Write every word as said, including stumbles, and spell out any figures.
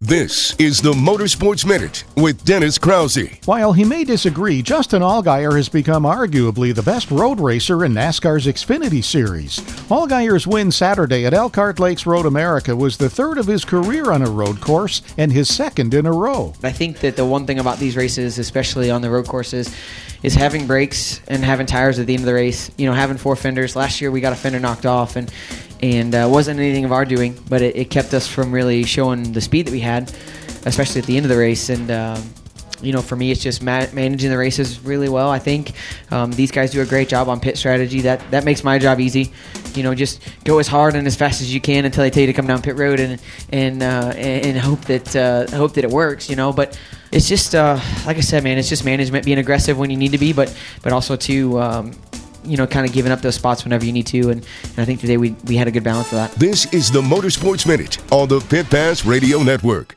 This is the Motorsports Minute with Dennis Krause. While he may disagree, Justin Allgaier has become arguably the best road racer in NASCAR's Xfinity Series. Allgaier's win Saturday at Elkhart Lakes Road America was the third of his career on a road course and his second in a row. I think that the one thing about these races, especially on the road courses, is having brakes and having tires at the end of the race. You know, having four fenders. Last year we got a fender knocked off, and and uh, wasn't anything of our doing, but it, it kept us from really showing the speed that we had, especially at the end of the race. And uh, you know, for me, it's just ma- managing the races really well. I think um, these guys do a great job on pit strategy. That that makes my job easy. You know, just go as hard and as fast as you can until they tell you to come down pit road, and and uh, and hope that uh, hope that it works. You know, but it's just uh, like I said, man, it's just management, being aggressive when you need to be, but but also to um, you know, kind of giving up those spots whenever you need to, and, and I think today we we had a good balance of that. This is the Motorsports Minute on the Pit Pass Radio Network.